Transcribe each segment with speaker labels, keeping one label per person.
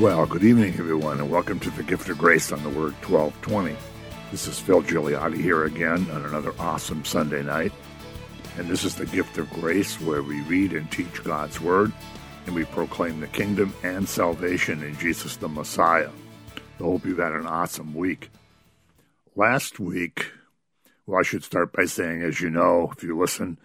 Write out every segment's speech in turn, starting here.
Speaker 1: Well, good evening, everyone, and welcome to the Gift of Grace on the Word 1220. This is Phil Gigliotti here again on another awesome Sunday night. And this is the Gift of Grace, where we read and teach God's Word, and we proclaim the kingdom and salvation in Jesus the Messiah. I hope you've had an awesome week. Last week, well, I should start by saying, as you know, if you listen,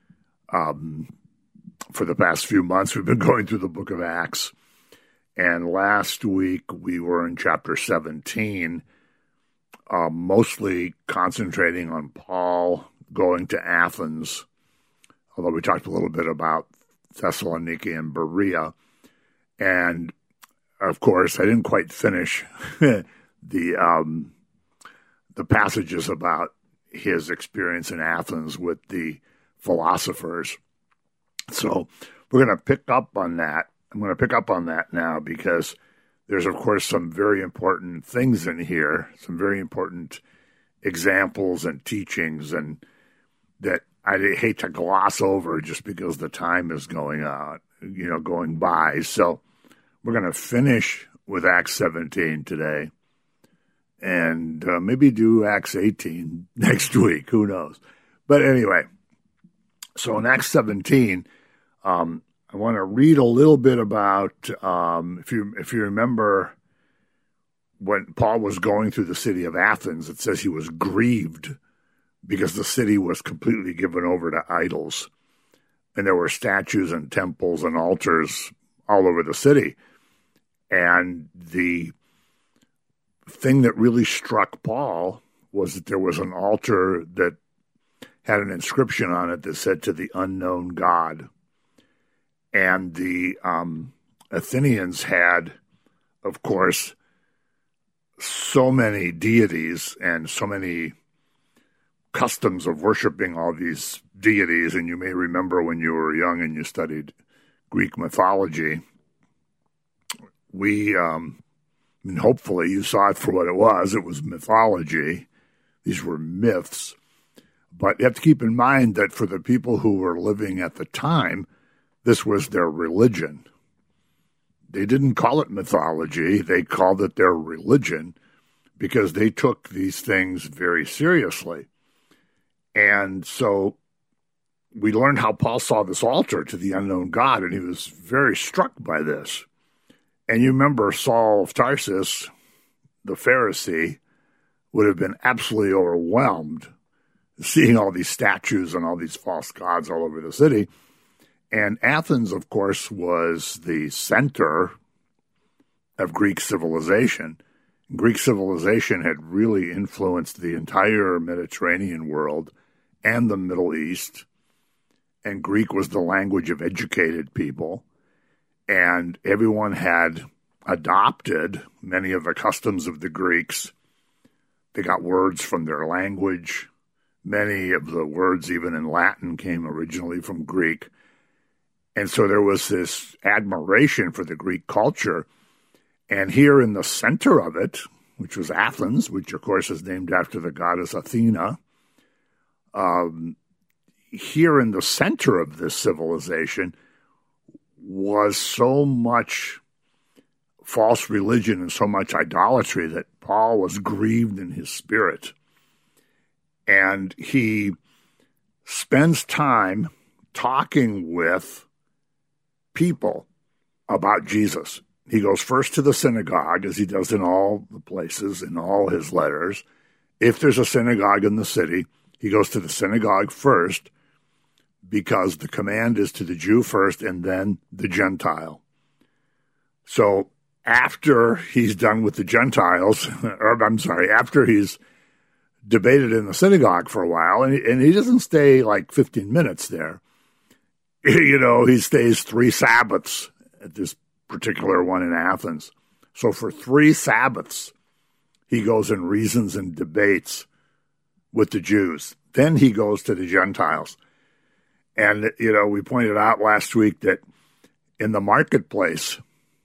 Speaker 1: for the past few months, we've been going through the book of Acts. And last week, we were in chapter 17, mostly concentrating on Paul going to Athens, although we talked a little bit about Thessaloniki and Berea. And, of course, I didn't quite finish the passages about his experience in Athens with the philosophers. So we're going to pick up on that. I'm going to pick up on that now because there's, of course, some very important things in here, some very important examples and teachings, and that I hate to gloss over just because the time is going by. So we're going to finish with Acts 17 today and maybe do Acts 18 next week. Who knows? But anyway, so in Acts 17, I want to read a little bit about, if you remember, when Paul was going through the city of Athens, it says he was grieved because the city was completely given over to idols. And there were statues and temples and altars all over the city. And the thing that really struck Paul was that there was an altar that had an inscription on it that said, "To the unknown God." And the Athenians had, of course, so many deities and so many customs of worshiping all these deities. And you may remember when you were young and you studied Greek mythology, hopefully you saw it for what it was. It was mythology. These were myths. But you have to keep in mind that for the people who were living at the time, this was their religion. They didn't call it mythology. They called it their religion because they took these things very seriously. And so we learned how Paul saw this altar to the unknown God, and he was very struck by this. And you remember Saul of Tarsus, the Pharisee, would have been absolutely overwhelmed seeing all these statues and all these false gods all over the city. And Athens, of course, was the center of Greek civilization. Greek civilization had really influenced the entire Mediterranean world and the Middle East. And Greek was the language of educated people. And everyone had adopted many of the customs of the Greeks. They got words from their language. Many of the words, even in Latin, came originally from Greek. And so there was this admiration for the Greek culture. And here in the center of it, which was Athens, which of course is named after the goddess Athena, here in the center of this civilization was so much false religion and so much idolatry that Paul was grieved in his spirit. And he spends time talking with people about Jesus. He goes first to the synagogue, as he does in all the places, in all his letters. If there's a synagogue in the city, he goes to the synagogue first because the command is to the Jew first and then the Gentile. So after he's done with the Gentiles, after he's debated in the synagogue for a while, and he doesn't stay like 15 minutes there. He stays 3 Sabbaths at this particular one in Athens. So for 3 Sabbaths, he goes and reasons and debates with the Jews. Then he goes to the Gentiles. And, we pointed out last week that in the marketplace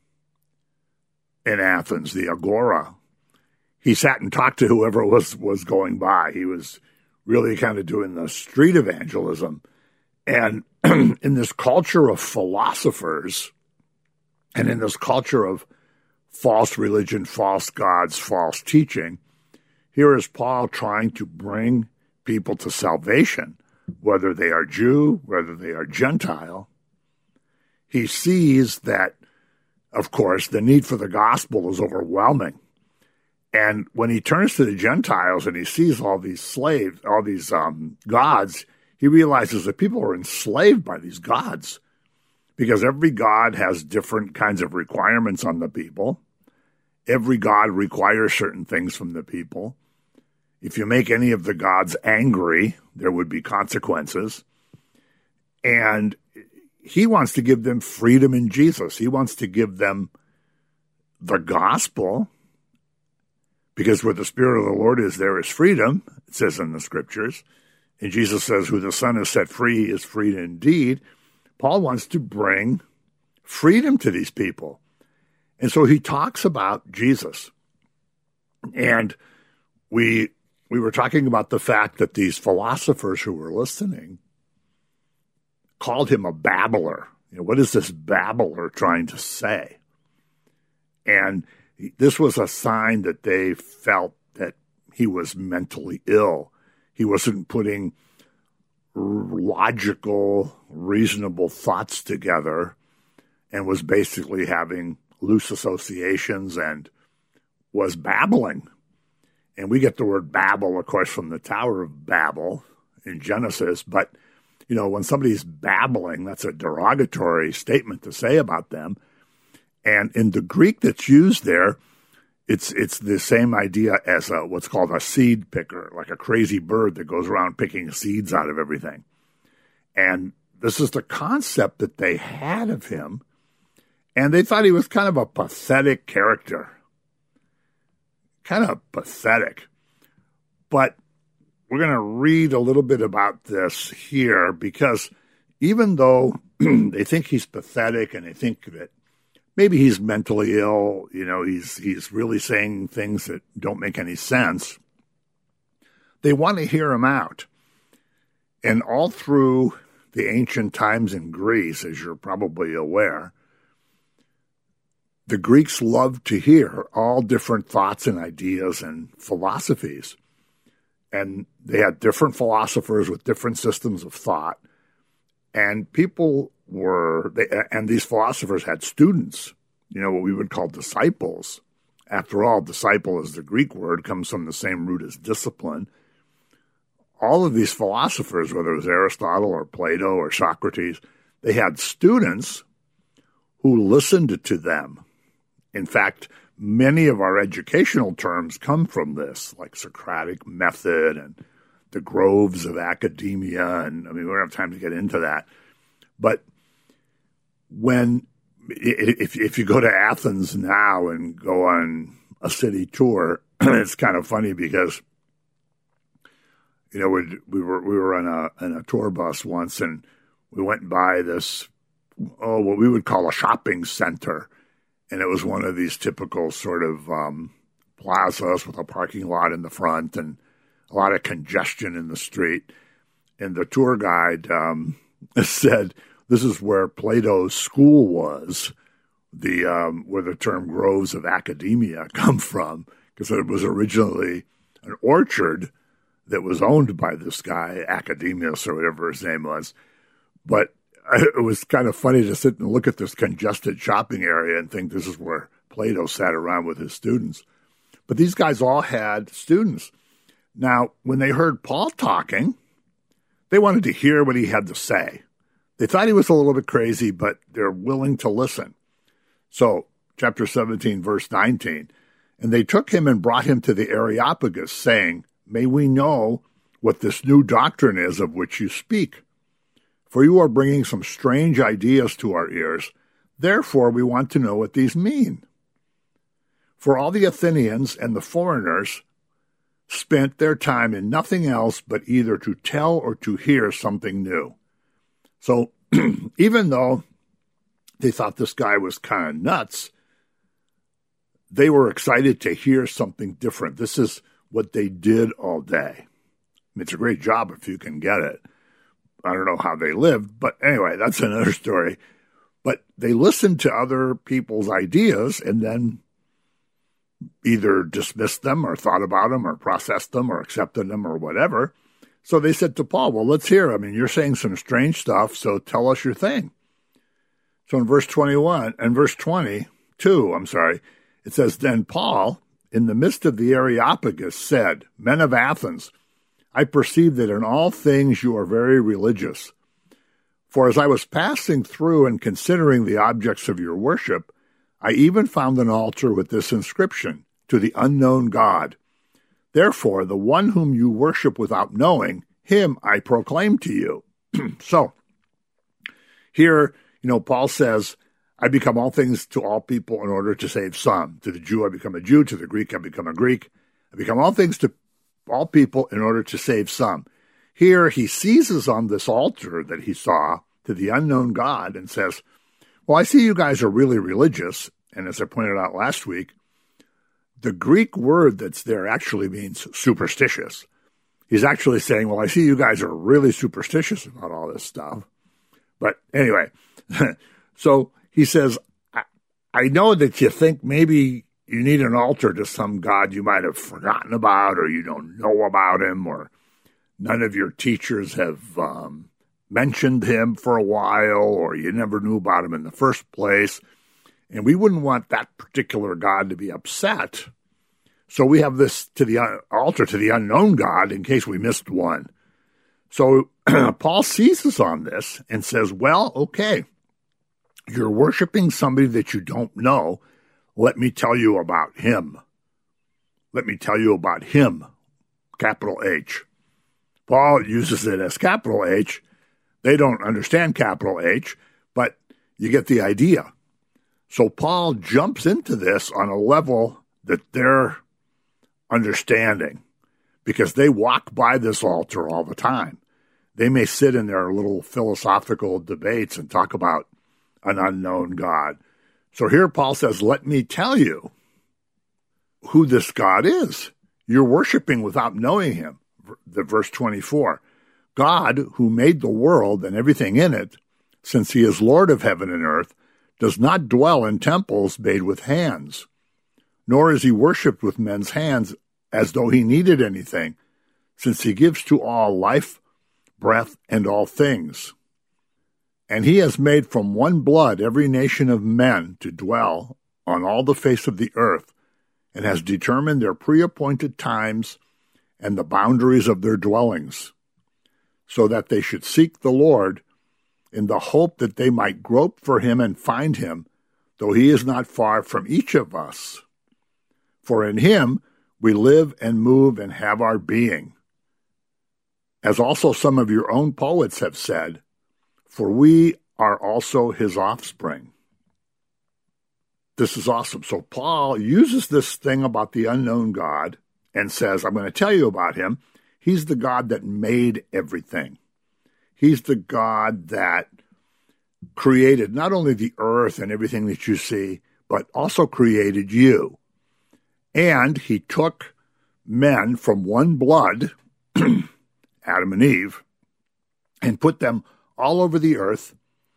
Speaker 1: in Athens, the Agora, he sat and talked to whoever was going by. He was really kind of doing the street evangelism. And in this culture of philosophers and in this culture of false religion, false gods, false teaching. Here is Paul trying to bring people to salvation, whether they are Jew, whether they are Gentile. He sees that, of course, the need for the gospel is overwhelming. And when he turns to the Gentiles and he sees all these slaves, all these gods, he realizes that people are enslaved by these gods because every god has different kinds of requirements on the people. Every god requires certain things from the people. If you make any of the gods angry, there would be consequences. And he wants to give them freedom in Jesus. He wants to give them the gospel, because where the Spirit of the Lord is, there is freedom, it says in the Scriptures. And Jesus says, who the Son has set free is free indeed. Paul wants to bring freedom to these people. And so he talks about Jesus. And we were talking about the fact that these philosophers who were listening called him a babbler. You know, what is this babbler trying to say? And this was a sign that they felt that he was mentally ill. He wasn't putting logical, reasonable thoughts together and was basically having loose associations and was babbling. And we get the word Babel, of course, from the Tower of Babel in Genesis. But, you know, when somebody's babbling, that's a derogatory statement to say about them. And in the Greek that's used there, it's the same idea as what's called a seed picker, like a crazy bird that goes around picking seeds out of everything. And this is the concept that they had of him. And they thought he was kind of a pathetic character. Kind of pathetic. But we're going to read a little bit about this here, because even though they think he's pathetic and they think that maybe he's mentally ill, you know, he's really saying things that don't make any sense, they want to hear him out. And all through the ancient times in Greece, as you're probably aware, the Greeks loved to hear all different thoughts and ideas and philosophies. And they had different philosophers with different systems of thought. And and these philosophers had students, you know, what we would call disciples. After all, disciple is the Greek word, comes from the same root as discipline. All of these philosophers, whether it was Aristotle or Plato or Socrates, they had students who listened to them. In fact, many of our educational terms come from this, like Socratic method and the groves of academia. And I mean, we don't have time to get into that. But if you go to Athens now and go on a city tour, it's kind of funny because, you know, we were on a tour bus once, and we went by this, what we would call a shopping center. And it was one of these typical sort of plazas with a parking lot in the front and a lot of congestion in the street. And the tour guide said, this is where Plato's school was, where the term groves of academia come from, because it was originally an orchard that was owned by this guy, Academius or whatever his name was. But it was kind of funny to sit and look at this congested shopping area and think this is where Plato sat around with his students. But these guys all had students. Now, when they heard Paul talking, they wanted to hear what he had to say. They thought he was a little bit crazy, but they're willing to listen. So, chapter 17, verse 19, and they took him and brought him to the Areopagus, saying, may we know what this new doctrine is of which you speak. For you are bringing some strange ideas to our ears. Therefore, we want to know what these mean. For all the Athenians and the foreigners spent their time in nothing else but either to tell or to hear something new. So even though they thought this guy was kind of nuts, they were excited to hear something different. This is what they did all day. I mean, it's a great job if you can get it. I don't know how they lived, but anyway, that's another story. But they listened to other people's ideas, and then either dismissed them or thought about them or processed them or accepted them or whatever. So they said to Paul, well, let's hear. I mean, you're saying some strange stuff, so tell us your thing. So in verse 22, it says, then Paul, in the midst of the Areopagus, said, men of Athens, I perceive that in all things you are very religious. For as I was passing through and considering the objects of your worship, I even found an altar with this inscription, to the unknown God. Therefore, the one whom you worship without knowing, him I proclaim to you. So, here, Paul says, I become all things to all people in order to save some. To the Jew, I become a Jew. To the Greek, I become a Greek. I become all things to all people in order to save some. Here, he seizes on this altar that he saw to the unknown God and says, well, I see you guys are really religious. And as I pointed out last week, the Greek word that's there actually means superstitious. He's actually saying, well, I see you guys are really superstitious about all this stuff. But anyway, so he says, I know that you think maybe you need an altar to some God you might have forgotten about, or you don't know about him, or none of your teachers have mentioned him for a while, or you never knew about him in the first place. And we wouldn't want that particular God to be upset. So we have this to the altar to the unknown God in case we missed one. So Paul seizes on this and says, well, okay, you're worshiping somebody that you don't know. Let me tell you about him. Let me tell you about him, capital H. Paul uses it as capital H. They don't understand capital H, but you get the idea. So Paul jumps into this on a level that they're understanding, because they walk by this altar all the time. They may sit in their little philosophical debates and talk about an unknown God. So here Paul says, let me tell you who this God is. You're worshiping without knowing him. The verse 24, God, who made the world and everything in it, since he is Lord of heaven and earth, does not dwell in temples made with hands, nor is he worshipped with men's hands as though he needed anything, since he gives to all life, breath, and all things. And he has made from one blood every nation of men to dwell on all the face of the earth, and has determined their pre-appointed times and the boundaries of their dwellings, so that they should seek the Lord in the hope that they might grope for him and find him, though he is not far from each of us. For in him we live and move and have our being. As also some of your own poets have said, for we are also his offspring. This is awesome. So Paul uses this thing about the unknown God and says, I'm going to tell you about him. He's the God that made everything. He's the God that created not only the earth and everything that you see, but also created you. And he took men from one blood, Adam and Eve, and put them all over the earth.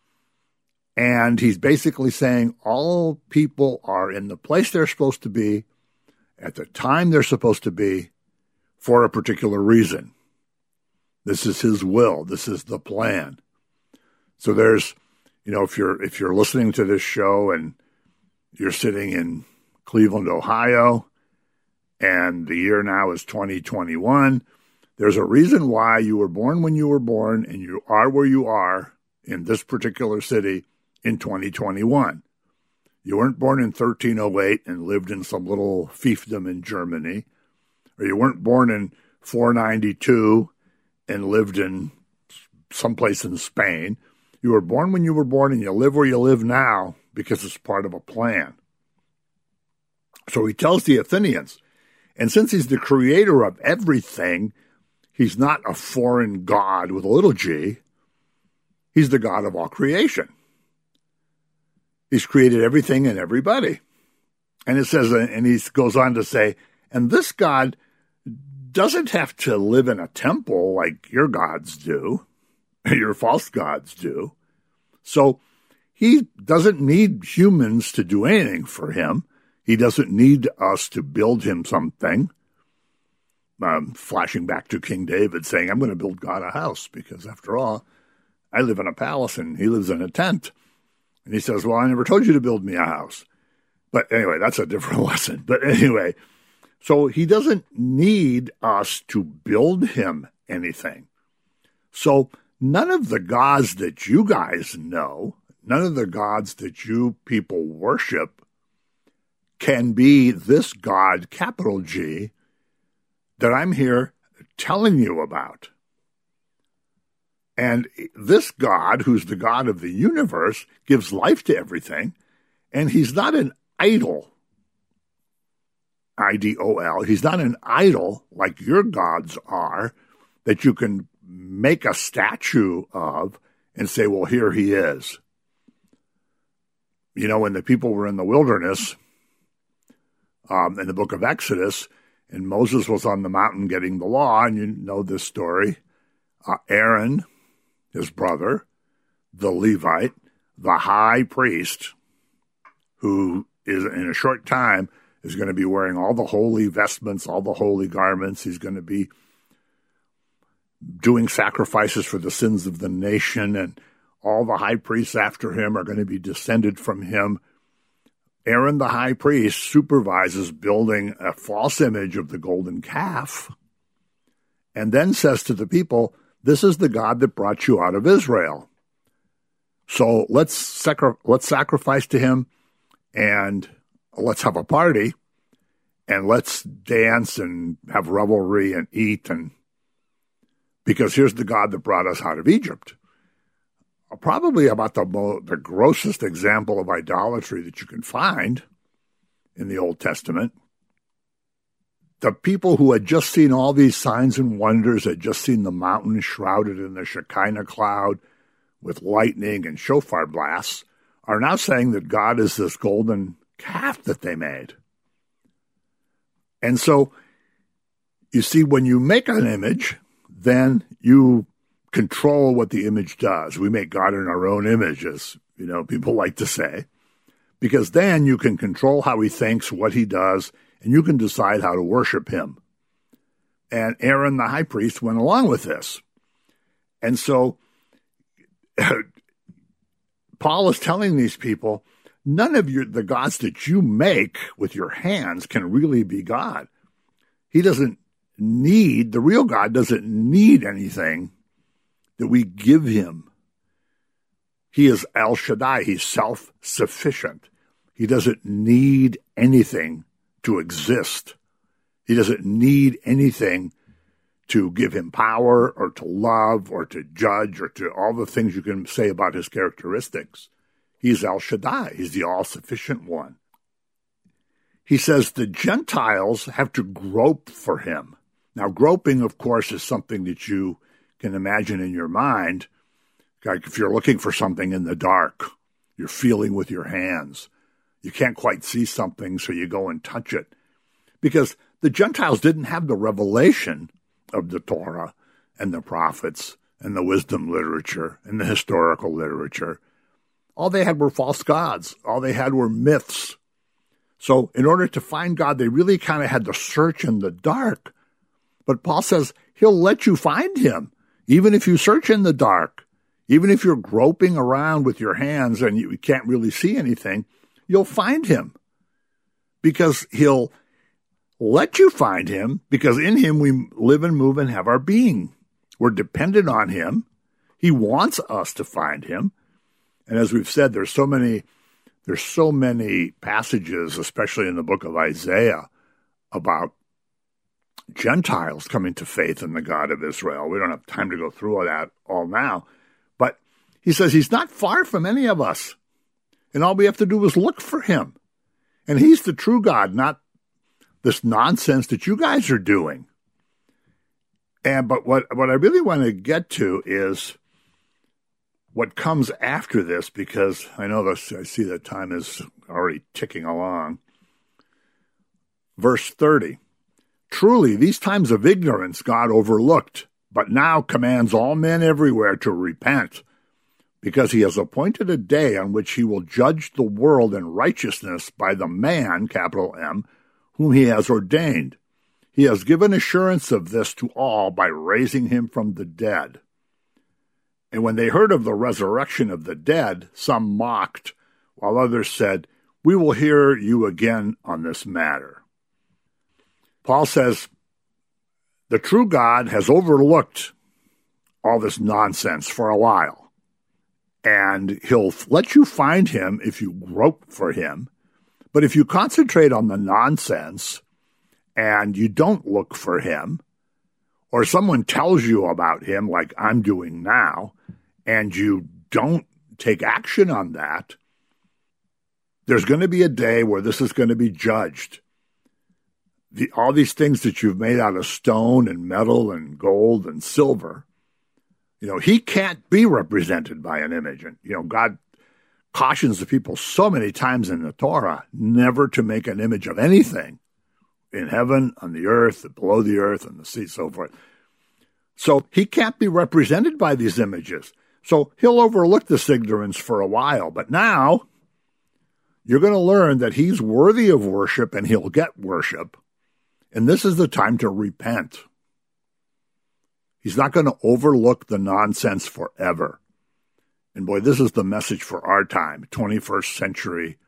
Speaker 1: And he's basically saying all people are in the place they're supposed to be, at the time they're supposed to be, for a particular reason. This is his will. This is the plan. So there's, if you're listening to this show and you're sitting in Cleveland, Ohio, and the year now is 2021, there's a reason why you were born when you were born and you are where you are in this particular city in 2021. You weren't born in 1308 and lived in some little fiefdom in Germany, or you weren't born in 492 and lived in someplace in Spain. You were born when you were born, and you live where you live now because it's part of a plan. So he tells the Athenians, and since he's the creator of everything, he's not a foreign God with a little g. He's the God of all creation. He's created everything and everybody. And it says, and he goes on to say, and this God doesn't have to live in a temple like your gods do, your false gods do. So he doesn't need humans to do anything for him. He doesn't need us to build him something. Flashing back to King David saying, I'm going to build God a house because after all, I live in a palace and he lives in a tent. And he says, well, I never told you to build me a house. But anyway, that's a different lesson. But anyway, so he doesn't need us to build him anything. So none of the gods that you guys know, none of the gods that you people worship can be this God, capital G, that I'm here telling you about. And this God, who's the God of the universe, gives life to everything, and he's not an idol, I-D-O-L. He's not an idol like your gods are that you can make a statue of and say, well, here he is. You know, when the people were in the wilderness, in the book of Exodus, and Moses was on the mountain getting the law, and you know this story. Aaron, his brother, the Levite, the high priest, who is in a short time is going to be wearing all the holy vestments, all the holy garments. He's going to be doing sacrifices for the sins of the nation, and all the high priests after him are going to be descended from him. Aaron, the high priest, supervises building a false image of the golden calf and then says to the people, this is the God that brought you out of Israel. So let's sacrifice to him and let's have a party and let's dance and have revelry and eat, and because here's the God that brought us out of Egypt. Probably about the grossest example of idolatry that you can find in the Old Testament. The people who had just seen all these signs and wonders, had just seen the mountain shrouded in the Shekinah cloud with lightning and shofar blasts, are now saying that God is this golden calf that they made. And so, you see, when you make an image, then you control what the image does. We make God in our own image, as people like to say, because then you can control how he thinks, what he does, and you can decide how to worship him. And Aaron, the high priest, went along with this. And so Paul is telling these people, none of the gods that you make with your hands can really be God. He doesn't need, the real God doesn't need anything that we give him. He is El Shaddai. He's self-sufficient. He doesn't need anything to exist. He doesn't need anything to give him power or to love or to judge or to all the things you can say about his characteristics. He's El Shaddai. He's the all-sufficient one. He says the Gentiles have to grope for him. Now, groping, of course, is something that you can imagine in your mind. Like if you're looking for something in the dark, you're feeling with your hands. You can't quite see something, so you go and touch it. Because the Gentiles didn't have the revelation of the Torah and the prophets and the wisdom literature and the historical literature. All they had were false gods. All they had were myths. So in order to find God, they really kind of had to search in the dark. But Paul says he'll let you find him, even if you search in the dark. Even if you're groping around with your hands and you can't really see anything, you'll find him. Because he'll let you find him, because in him we live and move and have our being. We're dependent on him. He wants us to find him. And as we've said, there's so many passages, especially in the book of Isaiah, about Gentiles coming to faith in the God of Israel. We don't have time to go through all that all now. But he says he's not far from any of us. And all we have to do is look for him. And he's the true God, not this nonsense that you guys are doing. But what I really want to get to is what comes after this, because I see that time is already ticking along. Verse 30. Truly, these times of ignorance God overlooked, but now commands all men everywhere to repent, because he has appointed a day on which he will judge the world in righteousness by the man, capital M, whom he has ordained. He has given assurance of this to all by raising him from the dead. And when they heard of the resurrection of the dead, some mocked, while others said, "We will hear you again on this matter." Paul says, the true God has overlooked all this nonsense for a while. And he'll let you find him if you grope for him. But if you concentrate on the nonsense and you don't look for him, or someone tells you about him like I'm doing now, and you don't take action on that, there's going to be a day where this is going to be judged. All these things that you've made out of stone and metal and gold and silver, he can't be represented by an image. And, God cautions the people so many times in the Torah never to make an image of anything in heaven, on the earth, below the earth, and the sea, so forth. So he can't be represented by these images. So he'll overlook this ignorance for a while. But now you're going to learn that he's worthy of worship and he'll get worship. And this is the time to repent. He's not going to overlook the nonsense forever. And boy, this is the message for our time, 21st century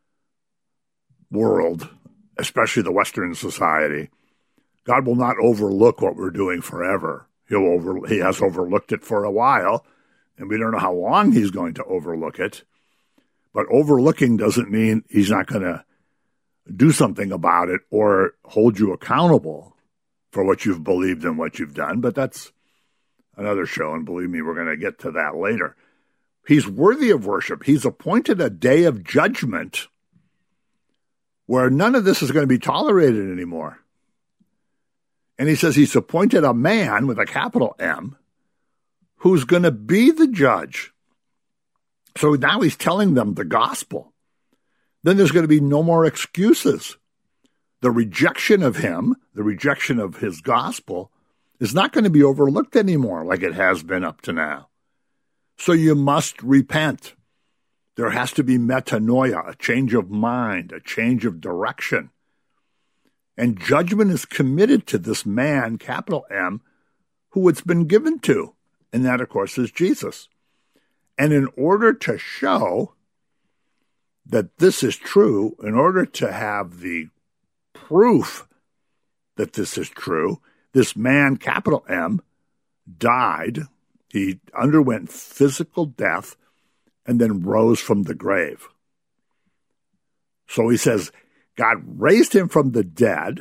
Speaker 1: world, especially the Western society. God will not overlook what we're doing forever. He has overlooked it for a while, and we don't know how long he's going to overlook it. But overlooking doesn't mean he's not going to do something about it or hold you accountable for what you've believed and what you've done. But that's another show, and believe me, we're going to get to that later. He's worthy of worship. He's appointed a day of judgment where none of this is going to be tolerated anymore. And he says he's appointed a man with a capital M who's going to be the judge. So now he's telling them the gospel. Then there's going to be no more excuses. The rejection of him, the rejection of his gospel, is not going to be overlooked anymore like it has been up to now. So you must repent. There has to be metanoia, a change of mind, a change of direction. And judgment is committed to this man, capital M, who it's been given to. And that, of course, is Jesus. And in order to show that this is true, in order to have the proof that this is true, this man, capital M, died. He underwent physical death and then rose from the grave. So he says God raised him from the dead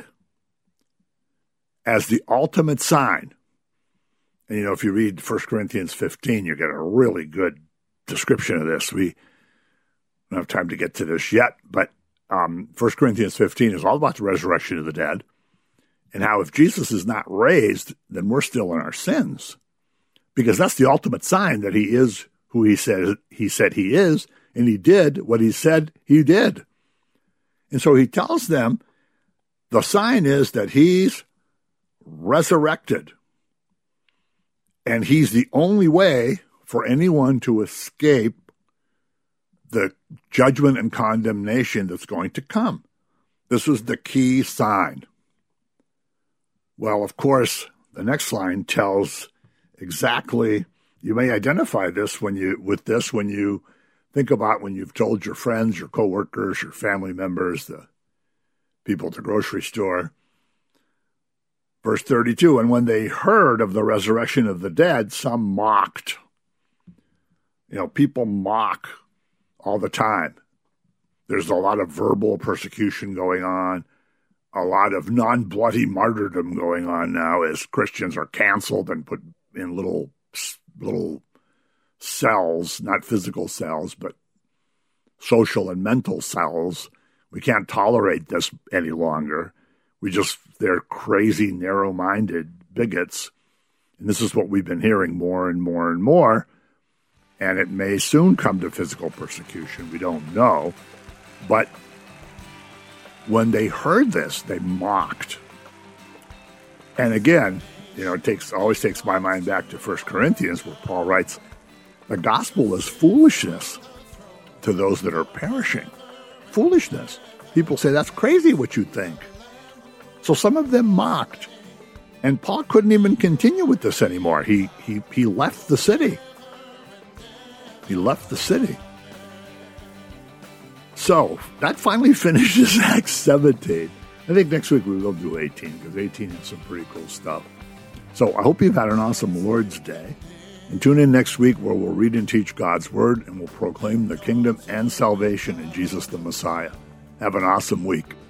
Speaker 1: as the ultimate sign. And, if you read 1 Corinthians 15, you get a really good description of this. We don't have time to get to this yet, but 1 Corinthians 15 is all about the resurrection of the dead and how if Jesus is not raised, then we're still in our sins, because that's the ultimate sign that he is who he said he is, and he did what he said he did. And so he tells them the sign is that he's resurrected, and he's the only way for anyone to escape the judgment and condemnation that's going to come. This was the key sign. Well, of course, the next line tells exactly, you may identify this when you think about when you've told your friends, your coworkers, your family members, the people at the grocery store. Verse 32, and when they heard of the resurrection of the dead, some mocked. People mock all the time. There's a lot of verbal persecution going on, a lot of non-bloody martyrdom going on now as Christians are canceled and put in little cells, not physical cells, but social and mental cells. We can't tolerate this any longer. They're crazy, narrow-minded bigots. And this is what we've been hearing more and more and more. And it may soon come to physical persecution. We don't know. But when they heard this, they mocked. And again, it always takes my mind back to 1 Corinthians, where Paul writes, The gospel is foolishness to those that are perishing. Foolishness. People say, that's crazy what you think. So some of them mocked. And Paul couldn't even continue with this anymore. He left the city. He left the city. So that finally finishes Acts 17. I think next week we will do 18, because 18 has some pretty cool stuff. So I hope you've had an awesome Lord's Day. And tune in next week where we'll read and teach God's Word and we'll proclaim the kingdom and salvation in Jesus the Messiah. Have an awesome week.